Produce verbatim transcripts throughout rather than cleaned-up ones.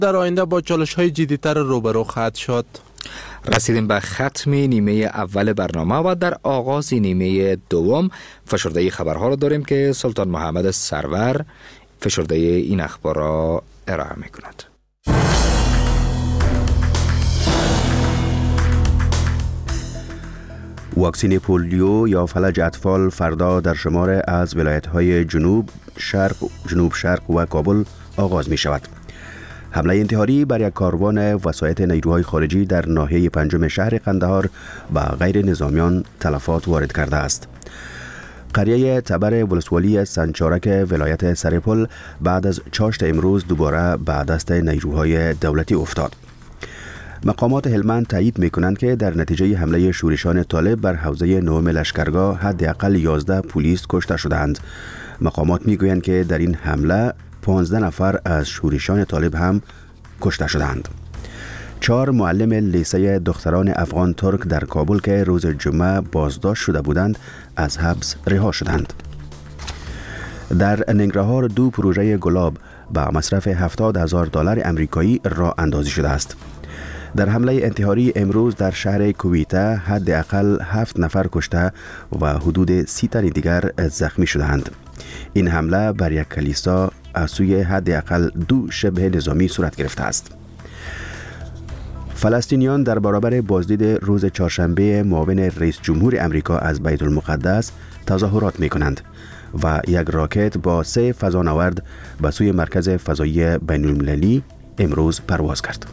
در آینده با چالش‌های جدی‌تر روبرو خواهد شد. رسیدیم به ختم نیمه اول برنامه و در آغاز نیمه دوم فشرده خبرها را داریم که سلطان محمد سرور فشرده این اخبار را ارائه می‌کند. واکسین پولیو یا فلج اطفال فردا در شمار از ولایت‌های جنوب شرق جنوب شرق و کابل آغاز می شود. حمله انتحاری بر یک کاروان وسایط نیروهای خارجی در ناحیه پنجم شهر قندهار به غیر نظامیان تلفات وارد کرده است. قریه تبر ولسوالی سنچارک ولایت سرپل بعد از چاشت امروز دوباره به دست نیروهای دولتی افتاد. مقامات هلمند تایید می‌کنند که در نتیجه حمله شورشان طالب بر حوزه نهم لشکرگاه حداقل یازده پلیس کشته شدند. مقامات می‌گویند که در این حمله پانزده نفر از شورشان طالب هم کشته شدند. چهار معلم لیسه دختران افغان ترک در کابل که روز جمعه بازداشت شده بودند از حبس رها شدند. در ننگرهار دو پروژه گلاب با مصرف هفتاد هزار دلار امریکایی راه اندازی شده است. در حمله انتحاری امروز در شهر کویته حداقل هفت نفر کشته و حدود سی تن دیگر زخمی شدند. این حمله بر یک کلیسا از سوی حداقل دو شبه نظامی صورت گرفته است. فلسطینیان در برابر بازدید روز چهارشنبه معاون رئیس جمهور امریکا از بیت المقدس تظاهرات می کنند و یک راکت با سه فضانورد به سوی مرکز فضایی بین المللی امروز پرواز کرد.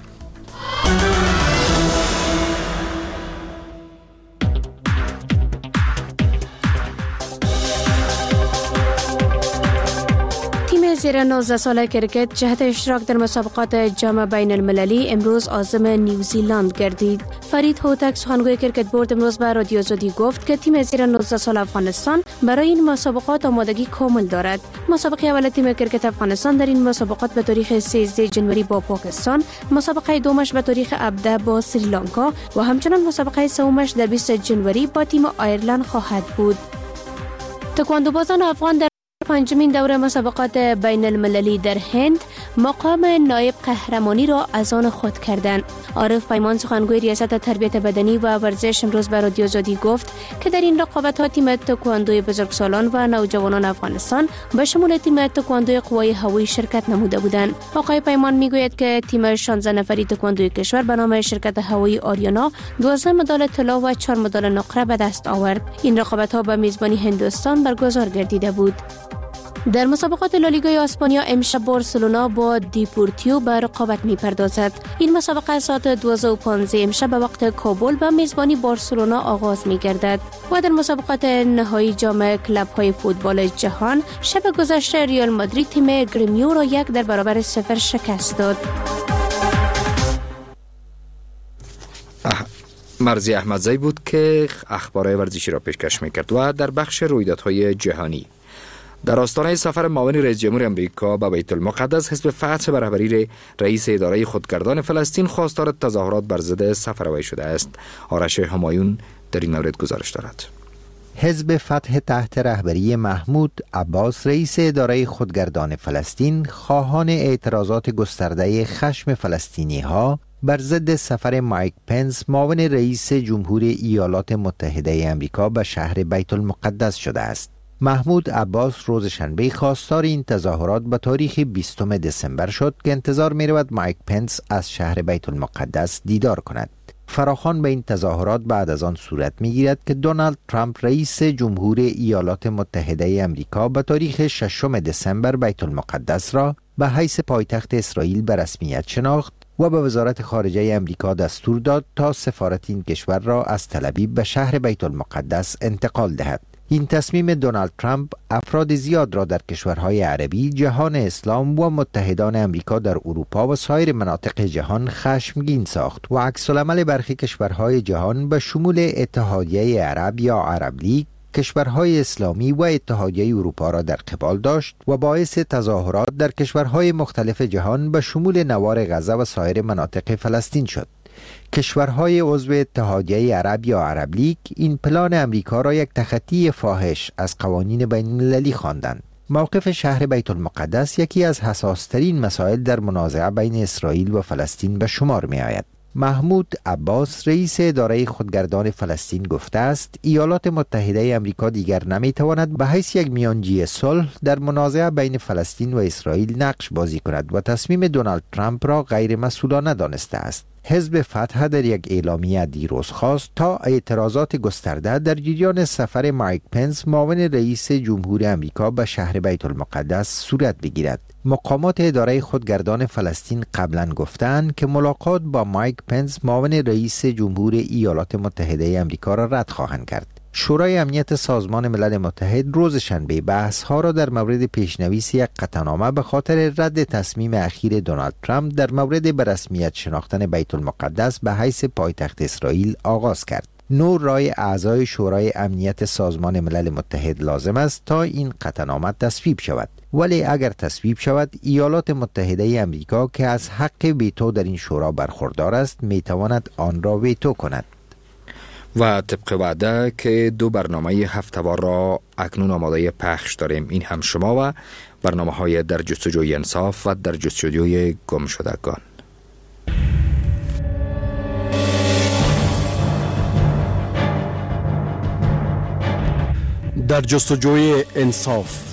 زیر نوزده ساله کرکت جهت اشتراک در مسابقات جام بین المللی امروز عازم نیوزیلند گردید. فرید هوتک سخنگوی کرکت بورد امروز به رادیو آزادی گفت که تیم زیر نوزده سال افغانستان برای این مسابقات آمادگی کامل دارد. مسابقه اول تیم کرکت افغانستان در این مسابقات به تاریخ سیزده جنوری با پاکستان، مسابقه دومش به تاریخ هفده با سریلانکا و همچنان مسابقه سومش در بیست جنوری با تیم آیرلند خواهد بود. تکواندوبازان افغان در پنجمین دوره مسابقات بین المللی در هند مقام نایب قهرمانی را از آن خود کردند. عارف پیمان سخنگوی ریاست تربیت بدنی و ورزش امروز به رادیو آزادی گفت که در این رقابت‌ها تیم تکواندوی بزرگسالان و نوجوانان افغانستان به شمول تیم تکواندوی قوای هوایی شرکت نموده بودند. آقای پیمان میگوید که تیم شانزده نفری تکواندوی کشور به نام شرکت هوایی آریانا دوازده مدال طلا و چهار مدال نقره به دست آورد. این رقابت‌ها به میزبانی هندوستان برگزار گردیده بود. در مسابقات لالیگای اسپانیا امشب بارسلونا با دیپورتیو به رقابت می‌پردازد. این مسابقه ساعت دوازده و پانزده امشب به وقت کابل به میزبانی بارسلونا آغاز می‌گردد و در مسابقات نهایی جام کلب‌های فوتبال جهان شب گذشته ریال مادرید تیم گریمیو را یک در برابر صفر شکست داد. مرزی احمدزی بود که اخبار ورزشی را پیشکش می‌کرد و در بخش رویدادهای جهانی در آستانه سفر معاون رئیس جمهور امریکا به بیت المقدس، حزب فتح به رهبری رئیس اداره خودگردان فلسطین خواستار تظاهرات بر ضد سفر وی شده است. آرش همایون در این مورد گزارش دارد. حزب فتح تحت رهبری محمود عباس رئیس اداره خودگردان فلسطین خواهان اعتراضات گسترده خشم فلسطینی ها بر ضد سفر مایک پنس معاون رئیس جمهور ایالات متحده امریکا به شهر بیت المقدس شده است. محمود عباس روز شنبه خواستار این تظاهرات به تاریخ بیستم دسامبر شد که انتظار می رود مایک پنس از شهر بیت المقدس دیدار کند. فراخوان به این تظاهرات بعد از آن صورت می گیرد که دونالد ترامپ رئیس جمهور ایالات متحده امریکا به تاریخ ششم دسامبر بیت المقدس را به حیث پایتخت اسرائیل به رسمیت شناخت و به وزارت خارجه امریکا دستور داد تا سفارت این کشور را از تل‌آویو به شهر بیت المقدس انتقال دهد. این تصمیم دونالد ترامپ افراد زیاد را در کشورهای عربی، جهان اسلام و متحدان امریکا در اروپا و سایر مناطق جهان خشمگین ساخت و عکس‌العمل برخی کشورهای جهان به شمول اتحادیه عرب یا عرب لیگ، کشورهای اسلامی و اتحادیه اروپا را در قبال داشت و باعث تظاهرات در کشورهای مختلف جهان به شمول نوار غزه و سایر مناطق فلسطین شد. کشورهای عضو اتحادیه عرب یا عرب لیگ این پلان امریکا را یک تخطی فاحش از قوانین بین المللی خواندند. موقف شهر بیت المقدس یکی از حساسترین مسائل در منازعه بین اسرائیل و فلسطین به شمار می آید. محمود عباس رئیس اداره خودگردان فلسطین گفته است ایالات متحده آمریکا دیگر نمی تواند به حیث یک میانجی صلح در منازعه بین فلسطین و اسرائیل نقش بازی کند و تصمیم دونالد ترامپ را غیر مسئولانه دانسته است. حزب فتح در یک اعلامیه دیروز خواست تا اعتراضات گسترده در جریان سفر مایک پنس معاون رئیس جمهور آمریکا به شهر بیت المقدس صورت بگیرد. مقامات اداره خودگردان فلسطین قبلا گفتند که ملاقات با مایک پنس معاون رئیس جمهور ایالات متحده آمریکا را رد خواهند کرد. شورای امنیت سازمان ملل متحد روز شنبه بحث ها را در مورد پیشنویس یک قطعنامه به خاطر رد تصمیم اخیر دونالد ترامپ در مورد به رسمیت شناختن بیت المقدس به حیث پایتخت اسرائیل آغاز کرد. نو رای اعضای شورای امنیت سازمان ملل متحد لازم است تا این قطعنامه تصویب شود. ولی اگر تصویب شود ایالات متحده آمریکا که از حق ویتو در این شورا برخوردار است می تواند آن را ویتو کند. و طبق وعده که دو برنامه هفته‌وار را اکنون آماده پخش داریم. این هم شما و برنامه های در جستجوی انصاف و در جستجوی گم شدگان. در جستجوی انصاف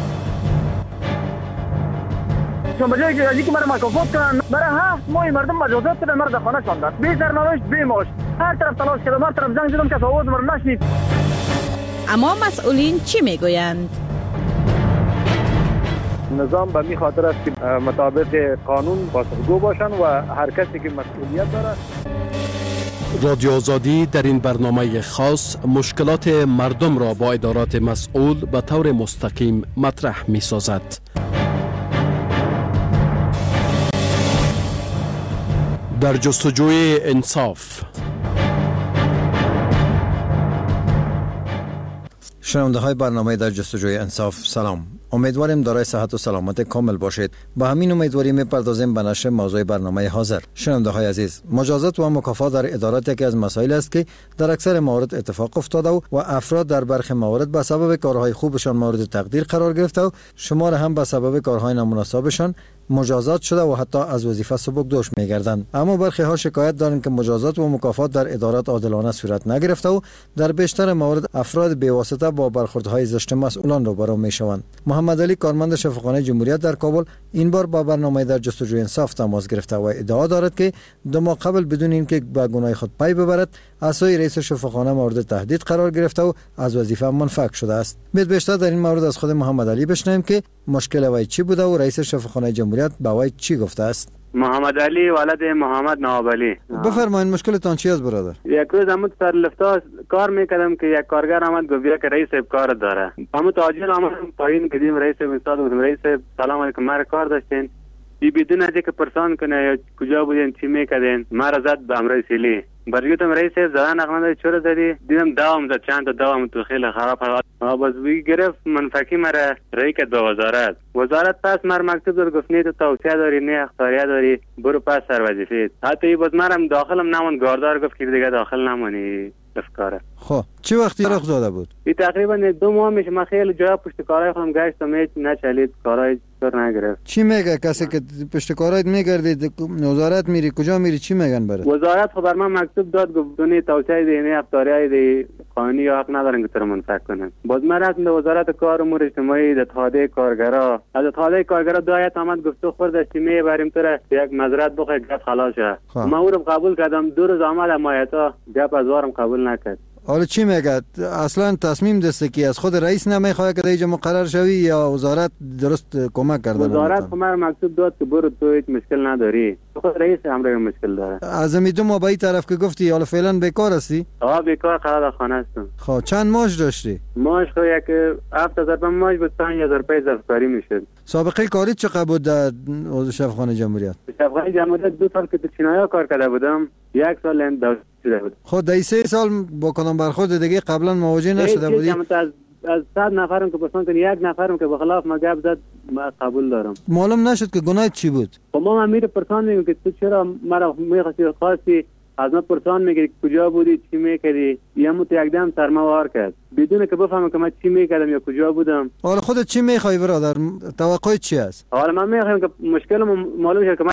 چون بجای که ازی که مرا مکافات کنن برای هفت ماه مردم مجازات کردن مرا در خانه شاندن بی سرنوشت بی معاش هر طرف تلاش کردم هر طرف زنگ زدم که آواز مرا نشنید. اما مسئولین چی میگویند؟ نظام به می خاطر است که مطابق قانون پاسخگو باشن و هر کسی که مسئولیت داره. رادیو آزادی در این برنامه خاص مشکلات مردم را با ادارات مسئول به طور مستقیم مطرح می سازد. در جستجوی انصاف. شنونده های برنامه در جستجوی انصاف سلام. امیدواریم دارای صحت و سلامت کامل باشید. با همین امیدواری می‌پردازیم به نشر موضوع برنامه حاضر. شنونده های عزیز، مجازات و مکافات در ادارات یکی از مسائل است که در اکثر موارد اتفاق افتاده و, و افراد در برخی موارد به سبب کارهای خوبشان مورد تقدیر قرار گرفته و شمار هم به سبب کارهای نامناسبشان مجازات شده و حتی از وظیفه سبکدوش می‌گردند. اما برخی ها شکایت دارند که مجازات و مکافات در ادارات عادلانه صورت نگرفته و در بیشتر موارد افراد بی‌واسطه با برخوردهای زشت مسئولان روبرو می‌شوند. محمد علی کارمند شفاخانه جمهوریت در کابل این بار با برنامه در جستجوی انصاف تماس گرفته و ادعا دارد که دو ماه قبل بدون اینکه به گناه خود پی ببرد از سوی رئیس شفاخانه مورد تهدید قرار گرفته و از وظیفه منفک شده است. بیت بیشتر در این مورد از خود محمد علی بشنویم که مشکل وی چی بوده و رئیس شفاخانه جمهوریت به وی چی گفته است. محمد علی ولد محمد نواب علی. بفرمایید مشکلتان چی است برادر؟ یک روز همون سر لفتا کار میکردم که یک کارگر آمد گفت که رئیس کار داره. همون تاجر آمد پایین کدیم رئیس استاد گفتم رئیس سلام علیکم مرا کار داشتین. بی بدون از اینکه پرسان کنه یا کجا بودین چی میکردین مرا زد به امر سیلی. برگشتم رئیس زدن نقمه چرا زدی؟ دیدم داوم زد چند تا داوم تو خیلی خراب حالت. باز بی گرفت منفکی مرا رای کرد به وزارت. وزارت پس مر مکتوب داد گفت نه تو توصیه داری نه اختیاریت داری برو پس سر وظیفه. حتی باز مرم داخلم نموند گاردار گفت که دیگه داخل نمونی افکاره. خب چه وقتی رخ داده بود؟ این تقریبا دو ماه میشه من خیلی جا پشت کارهای خودم گشتم هیچ نچلید کارهای سر نگرفت. چی میگه کسی که پشت کارات میگردید وزارت میری کجا میری چی میگن برات؟ وزارت خب بر من مکتوب داد گفت دونی توصیه دی نه افطاری دی قانونی حق ندارن که تو منفک کنن. باز من رفتم به وزارت کار امور اجتماعی اتحادیه کارگرا از اتحادیه کارگرا دایت آمد گفت تو خود داشتی میبریم تو را یک مزرعه بخوای گپ خلاص شه. من او رو قبول کردم دو روز آمد مایتا گپ از وارم قبول نکرد. حالا چی میگه؟ اصلا تصمیم دسته که از خود رئیس نمیخواد که دیگه مقرر شوی یا وزارت درست کمک کرده؟ وزارت خمر مکتوب داد که برو تو هیچ مشکل نداری. خود رئیس امر مشکل داره. از دو ماه به این طرف که گفتی حالا فعلا بیکار هستی؟ آه بیکار قرار خانه هستم. خب چند ماش داشتی؟ ماش خو یک هفت هزار پنج ماش بود پنج هزار پنج کاری میشد. سابقه کاری چقدر بود در شفاخانه جمهوریت؟ شفاخانه جمهوریت دو سال که تو چینایا کار کرده بودم یک سال اند داشت شده بود. خود دای سه سال با کدام برخورد دیگه قبلا مواجه نشده بودی؟ از از صد نفرم که پرسان کنی یک نفرم که بخلاف ما گپ زد ما قبول دارم. معلوم نشد که گناه چی بود؟ خب ما امیر پرسان میگم که تو چرا مرا میخواستی خواستی از ما پرسان میگه کجا بودی، چی میکردی، یا مت یکدم سرموار کرد بدون که بفهمم که من چی میکردم یا کجا بودم. حالا خودت چی میخوای برادر؟ توقع چی است؟ حالا من میخوام که مشکل معلوم شه که